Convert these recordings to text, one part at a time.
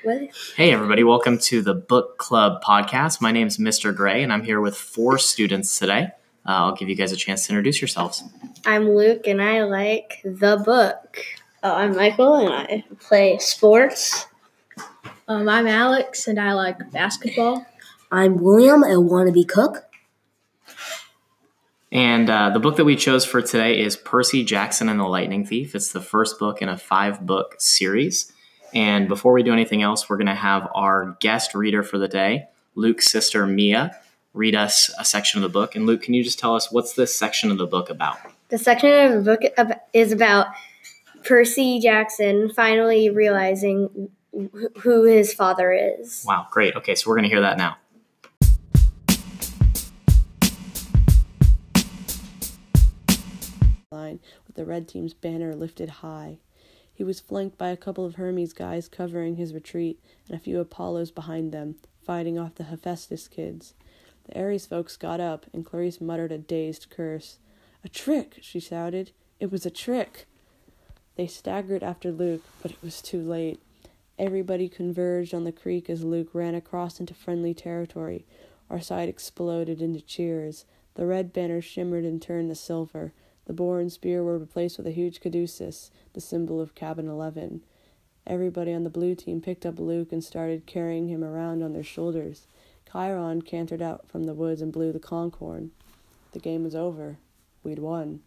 What? Hey everybody, welcome to the Book Club podcast. My name is Mr. Gray and I'm here with 4 students today. I'll give you guys a chance to introduce yourselves. I'm Luke and I like the book. I'm Michael and I play sports. I'm Alex and I like basketball. I'm William, a wannabe cook. And the book that we chose for today is Percy Jackson and the Lightning Thief. It's the first book in a 5-book series. And before we do anything else, we're going to have our guest reader for the day, Luke's sister Mia, read us a section of the book. And Luke, can you just tell us what's this section of the book about? The section of the book is about Percy Jackson finally realizing who his father is. Wow, great. Okay, so we're going to hear that now. With the red team's banner lifted high. He was flanked by a couple of Hermes guys covering his retreat and a few Apollos behind them, fighting off the Hephaestus kids. The Ares folks got up, and Clarice muttered a dazed curse. "A trick!" she shouted. "It was a trick!" They staggered after Luke, but it was too late. Everybody converged on the creek as Luke ran across into friendly territory. Our side exploded into cheers. The red banner shimmered and turned to silver. The boar and spear were replaced with a huge caduceus, the symbol of Cabin 11. Everybody on the blue team picked up Luke and started carrying him around on their shoulders. Chiron cantered out from the woods and blew the conch horn. The game was over. We'd won.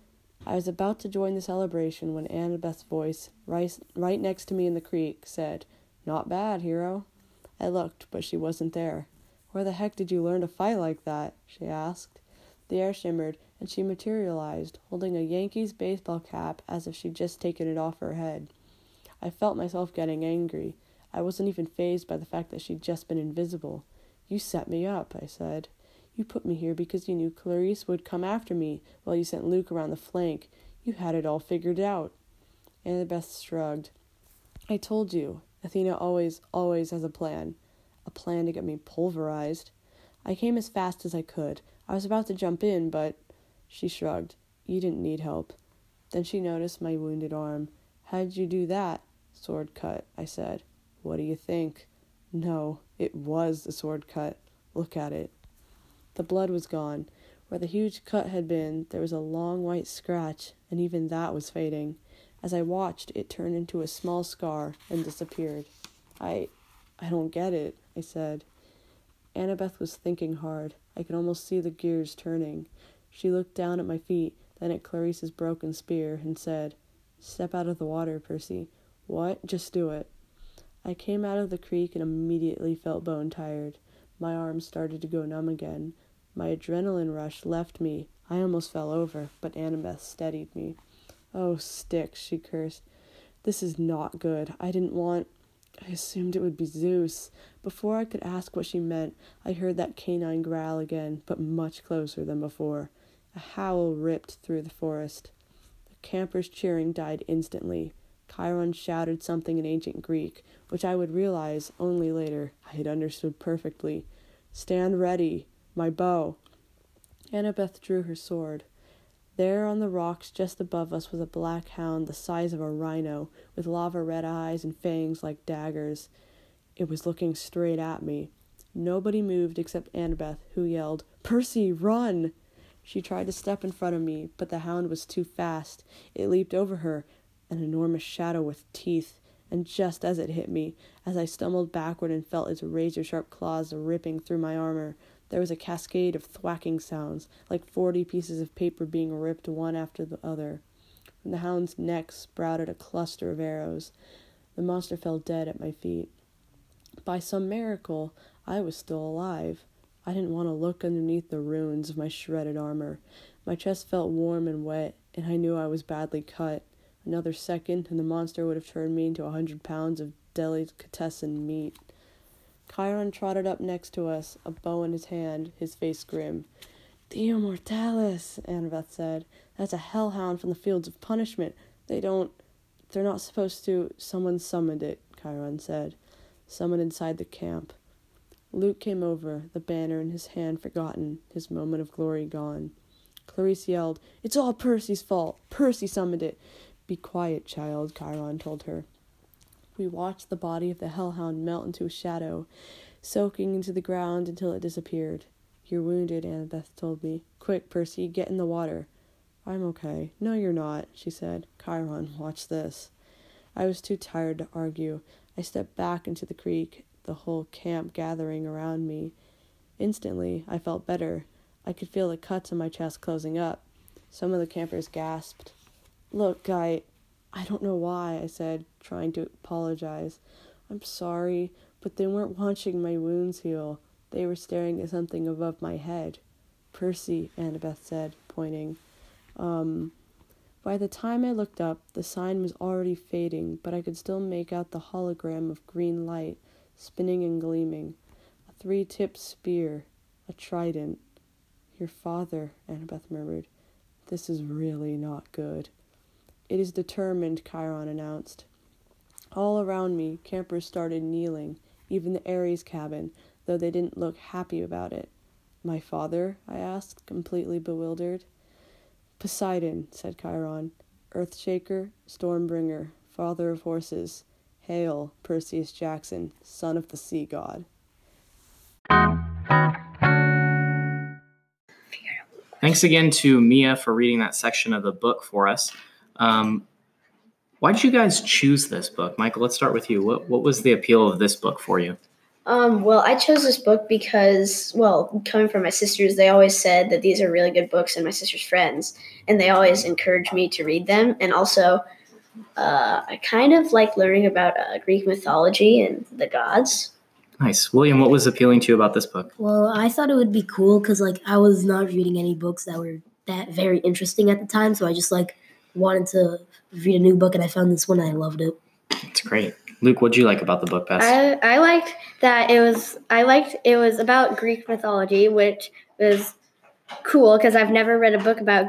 I was about to join the celebration when Annabeth's voice, right next to me in the creek, said, "Not bad, hero." I looked, but she wasn't there. "Where the heck did you learn to fight like that?" she asked. The air shimmered, and she materialized, holding a Yankees baseball cap as if she'd just taken it off her head. I felt myself getting angry. I wasn't even fazed by the fact that she'd just been invisible. "You set me up," I said. "You put me here because you knew Clarice would come after me while you sent Luke around the flank. You had it all figured out." Annabeth shrugged. "I told you, Athena always has a plan. A plan to get me pulverized. I came as fast as I could. I was about to jump in, but..." She shrugged. "You didn't need help." Then she noticed my wounded arm. "How'd you do that?" "Sword cut," I said. "What do you think?" "No, it was a sword cut. Look at it." The blood was gone. Where the huge cut had been, there was a long white scratch, and even that was fading. As I watched, it turned into a small scar and disappeared. I don't get it," I said. Annabeth was thinking hard. I could almost see the gears turning. She looked down at my feet, then at Clarice's broken spear, and said, "Step out of the water, Percy." "What? Just do it." I came out of the creek and immediately felt bone-tired. My arms started to go numb again. My adrenaline rush left me. I almost fell over, but Annabeth steadied me. "Oh, Styx," she cursed. "This is not good. I assumed it would be Zeus." Before I could ask what she meant, I heard that canine growl again, but much closer than before. A howl ripped through the forest. The campers' cheering died instantly. Chiron shouted something in ancient Greek, which I would realize only later I had understood perfectly. "Stand ready. My bow." Annabeth drew her sword. There on the rocks just above us was a black hound the size of a rhino, with lava-red eyes and fangs like daggers. It was looking straight at me. Nobody moved except Annabeth, who yelled, "Percy, run!" She tried to step in front of me, but the hound was too fast. It leaped over her, an enormous shadow with teeth, and just as it hit me, as I stumbled backward and felt its razor-sharp claws ripping through my armor, there was a cascade of thwacking sounds, like 40 pieces of paper being ripped one after the other. From the hound's neck sprouted a cluster of arrows. The monster fell dead at my feet. By some miracle, I was still alive. I didn't want to look underneath the ruins of my shredded armor. My chest felt warm and wet, and I knew I was badly cut. Another second, and the monster would have turned me into 100 pounds of delicatessen meat. Chiron trotted up next to us, a bow in his hand, his face grim. "Dio Mortalis," Annabeth said. "That's a hellhound from the fields of punishment. They're not supposed to..." "Someone summoned it," Chiron said. "Someone inside the camp." Luke came over, the banner in his hand forgotten, his moment of glory gone. Clarice yelled, "It's all Percy's fault. Percy summoned it." "Be quiet, child," Chiron told her. We watched the body of the hellhound melt into a shadow, soaking into the ground until it disappeared. "You're wounded," Annabeth told me. "Quick, Percy, get in the water." "I'm okay." "No, you're not," she said. "Chiron, watch this." I was too tired to argue. I stepped back into the creek, the whole camp gathering around me. Instantly, I felt better. I could feel the cuts on my chest closing up. Some of the campers gasped. "Look, Guy, I don't know why," I said, trying to apologize. "I'm sorry, but they weren't watching my wounds heal. They were staring at something above my head." "Percy," Annabeth said, pointing. By the time I looked up, the sign was already fading, but I could still make out the hologram of green light, spinning and gleaming. A 3-tipped spear, a trident. "Your father," Annabeth murmured. "This is really not good." "It is determined," Chiron announced. All around me, campers started kneeling, even the Ares cabin, though they didn't look happy about it. "My father?" I asked, completely bewildered. "Poseidon," said Chiron. "Earthshaker, Stormbringer, father of horses. Hail, Perseus Jackson, son of the sea god." Thanks again to Mia for reading that section of the book for us. Why did you guys choose this book? Michael, let's start with you. What was the appeal of this book for you? Well, I chose this book because, coming from my sisters, they always said that these are really good books, and my sister's friends, and they always encouraged me to read them. And also, I kind of like learning about Greek mythology and the gods. Nice. William, what was appealing to you about this book? Well, I thought it would be cool because, I was not reading any books that were that very interesting at the time. So I just, wanted to read a new book, and I found this one, and I loved it. It's great. Luke, what did you like about the book best? I liked that it was about Greek mythology, which was cool because I've never read a book about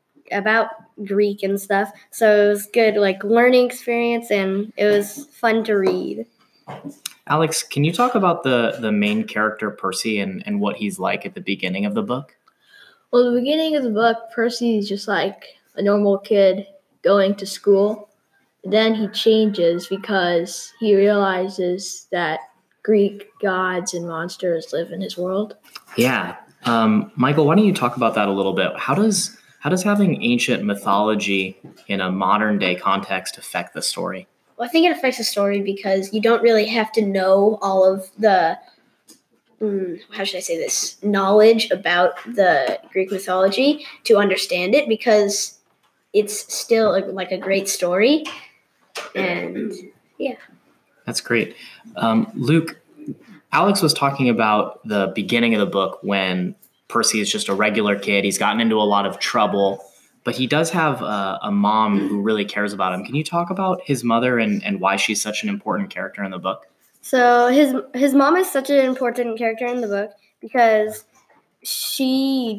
Greek and stuff. So it was good, learning experience, and it was fun to read. Alex, can you talk about the main character, Percy, and what he's like at the beginning of the book? Well, the beginning of the book, Percy's just like a normal kid going to school. Then he changes because he realizes that Greek gods and monsters live in his world. Yeah. Michael, why don't you talk about that a little bit? How does having ancient mythology in a modern day context affect the story? Well, I think it affects the story because you don't really have to know all of the, how should I say this, knowledge about the Greek mythology to understand it, because it's still a great story. And yeah. That's great. Luke, Alex was talking about the beginning of the book when Percy is just a regular kid. He's gotten into a lot of trouble, but he does have a mom who really cares about him. Can you talk about his mother and why she's such an important character in the book? So his mom is such an important character in the book because she,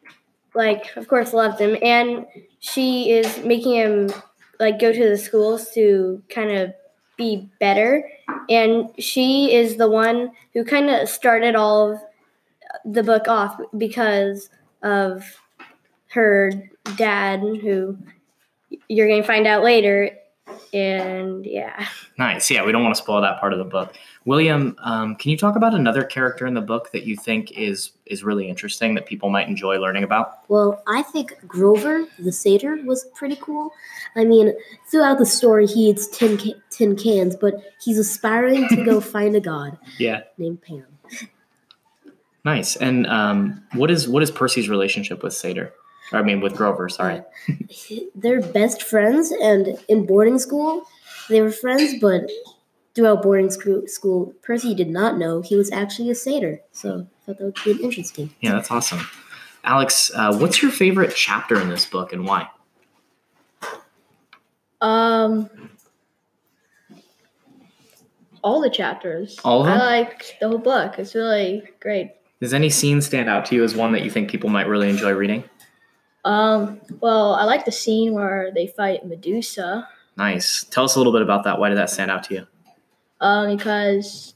of course, loves him, and she is making him go to the schools to kind of be better. And she is the one who kind of started all of the book off because of her dad, who you're going to find out later. And yeah. Nice. Yeah, we don't want to spoil that part of the book. William, can you talk about another character in the book that you think is really interesting that people might enjoy learning about? Well, I think Grover, the satyr, was pretty cool. I mean, throughout the story, he eats tin cans, but he's aspiring to go find a god named Pan. Nice. And what is Percy's relationship with with Grover, sorry. They're best friends, and in boarding school, they were friends, but throughout boarding school, Percy did not know he was actually a satyr. So I thought that would be interesting. Yeah, that's awesome. Alex, what's your favorite chapter in this book and why? All the chapters. All of them? I like the whole book. It's really great. Does any scene stand out to you as one that you think people might really enjoy reading? Well, I like the scene where they fight Medusa. Nice. Tell us a little bit about that. Why did that stand out to you? Because,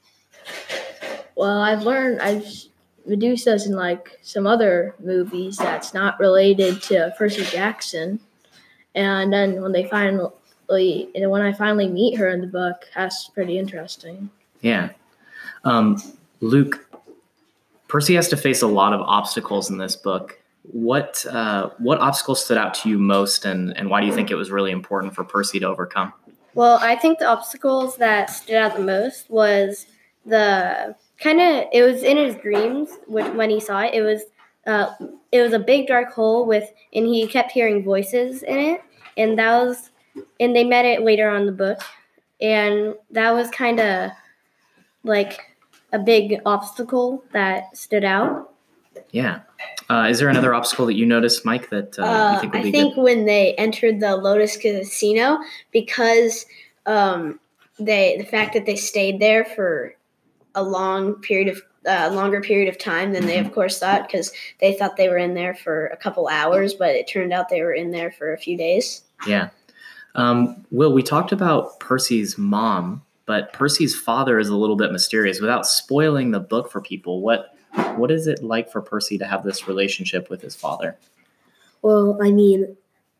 Medusa's in some other movies that's not related to Percy Jackson. And then when they and when I finally meet her in the book, that's pretty interesting. Yeah. Luke, Percy has to face a lot of obstacles in this book. What obstacles stood out to you most, and why do you think it was really important for Percy to overcome? Well, I think the obstacles that stood out the most was it was in his dreams when he saw it. It was a big dark hole and he kept hearing voices in it, and they met it later on in the book, and that was kind of like a big obstacle that stood out. Yeah. Is there another obstacle that you noticed, Mike, that you think would be good? I think when they entered the Lotus Casino, because the fact that they stayed there for a longer period of time than they of course thought, because they thought they were in there for a couple hours, but it turned out they were in there for a few days. Yeah. Will, we talked about Percy's mom, but Percy's father is a little bit mysterious. Without spoiling the book for people, what is it like for Percy to have this relationship with his father? Well, I mean,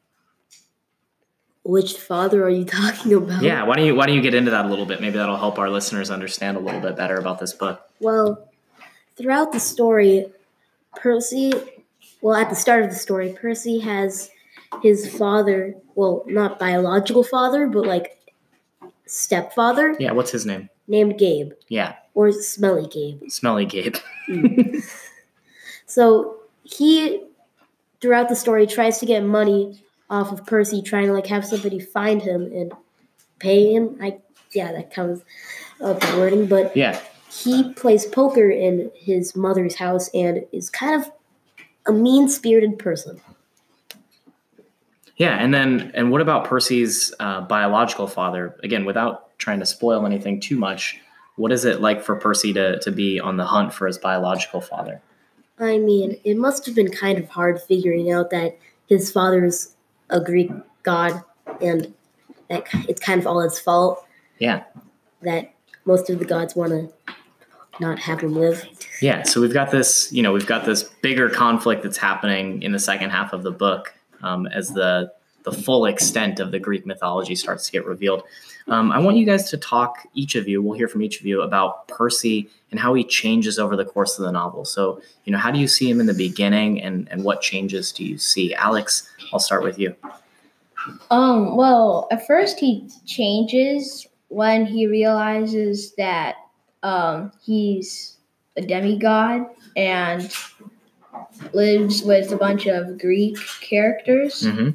which father are you talking about? Yeah, why don't you get into that a little bit? Maybe that'll help our listeners understand a little bit better about this book. Well, throughout the story, at the start of the story, Percy has his father, well, not biological father, but like stepfather. Yeah, what's his name? Named Gabe. Yeah. Or Smelly Gabe. Smelly Gabe. So he, throughout the story, tries to get money off of Percy, trying to like have somebody find him and pay him. That comes up the wording, but yeah, he plays poker in his mother's house and is kind of a mean-spirited person. Yeah, and what about Percy's biological father? Again, without trying to spoil anything too much, what is it like for Percy to be on the hunt for his biological father? I mean, it must have been kind of hard figuring out that his father's a Greek god and that it's kind of all his fault. Yeah. That most of the gods want to not have him live. Yeah, so we've got this bigger conflict that's happening in the second half of the book as the full extent of the Greek mythology starts to get revealed. I want you guys to talk, we'll hear from each of you about Percy and how he changes over the course of the novel. So, how do you see him in the beginning and what changes do you see? Alex, I'll start with you. Well, at first he changes when he realizes that he's a demigod and lives with a bunch of Greek characters. Mm-hmm.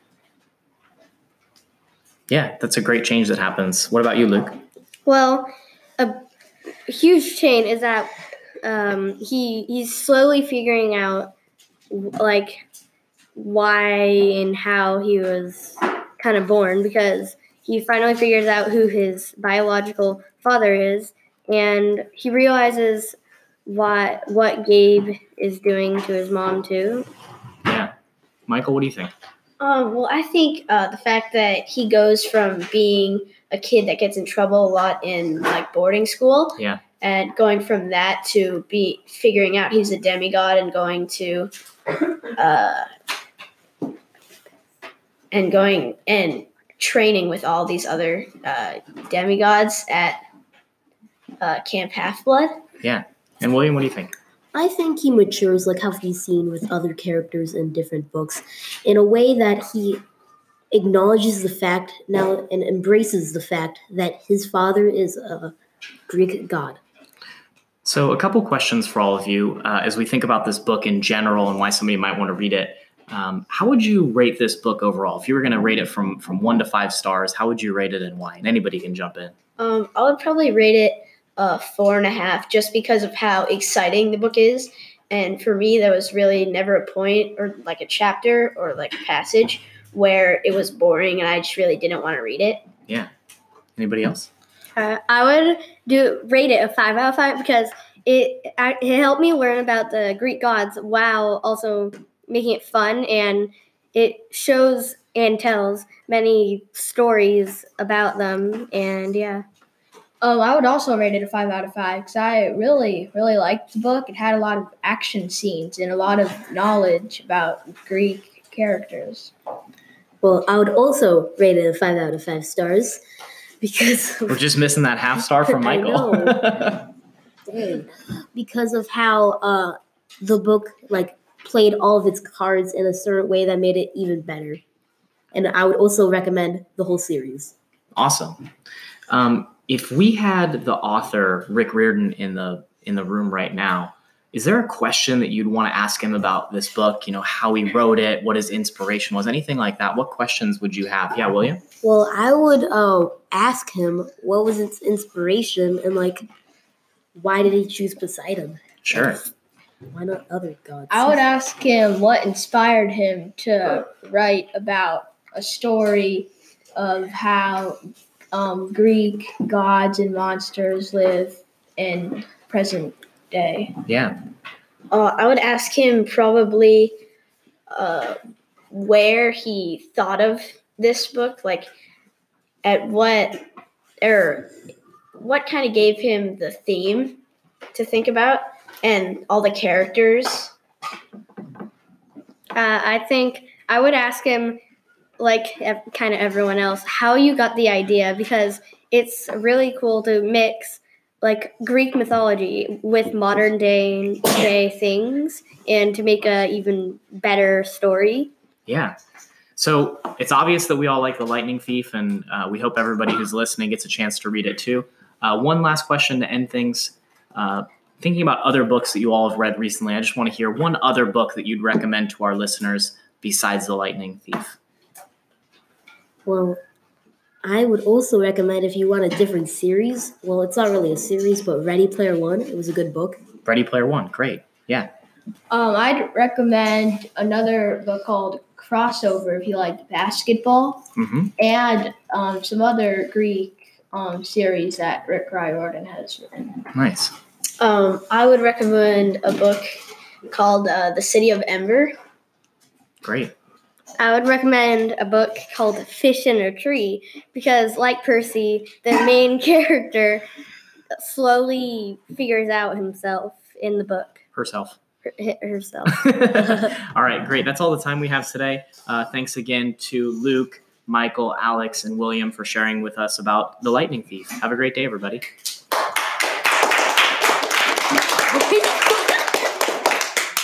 Yeah, that's a great change that happens. What about you, Luke? Well, a huge change is that he's slowly figuring out like why and how he was kind of born, because he finally figures out who his biological father is, and he realizes what Gabe is doing to his mom too. Yeah. Michael, what do you think? Well, I think the fact that he goes from being a kid that gets in trouble a lot in like boarding school, yeah, and going from that to be figuring out he's a demigod and going to and training with all these other demigods at Camp Half-Blood. Yeah. And William, what do you think? I think he matures like how he's seen with other characters in different books in a way that he acknowledges the fact now and embraces the fact that his father is a Greek god. So a couple questions for all of you as we think about this book in general and why somebody might want to read it. How would you rate this book overall? If you were going to rate it from 1 to 5 stars, how would you rate it and why? And anybody can jump in. I would probably rate it 4.5, just because of how exciting the book is. And for me, there was really never a point or like a chapter or like a passage where it was boring and I just really didn't want to read it. Yeah. Anybody else? I would rate it a 5 out of 5 because it helped me learn about the Greek gods while also making it fun, and it shows and tells many stories about them, and yeah. I would also rate it a 5 out of 5 because I really, really liked the book. It had a lot of action scenes and a lot of knowledge about Greek characters. Well, I would also rate it a 5 out of 5 stars because We're just missing that half star from I Michael. dang, because of how the book played all of its cards in a certain way that made it even better. And I would also recommend the whole series. Awesome. If we had the author Rick Riordan in the room right now, is there a question that you'd want to ask him about this book? You know, how he wrote it, what his inspiration was, anything like that? What questions would you have? Yeah, William? Well, I would ask him what was its inspiration and why did he choose Poseidon? Sure. Why not other gods? I would ask him what inspired him to write about a story of how Greek gods and monsters live in present day. Yeah. I would ask him probably where he thought of this book, at what kind of gave him the theme to think about and all the characters. I think I would ask him, kind of everyone else, how you got the idea, because it's really cool to mix Greek mythology with modern day things and to make a even better story. Yeah. So it's obvious that we all like The Lightning Thief, and we hope everybody who's listening gets a chance to read it too. One last question to end things. Thinking about other books that you all have read recently, I just want to hear one other book that you'd recommend to our listeners besides The Lightning Thief. Well, I would also recommend, if you want a different series, well, it's not really a series, but Ready Player One. It was a good book. Ready Player One, great. Yeah. I'd recommend another book called Crossover if you like basketball, and some other Greek series that Rick Riordan has written. Nice. I would recommend a book called The City of Ember. Great. I would recommend a book called Fish in a Tree because, like Percy, the main character slowly figures out himself in the book. Herself. Herself. All right, great. That's all the time we have today. Thanks again to Luke, Michael, Alex, and William for sharing with us about The Lightning Thief. Have a great day, everybody.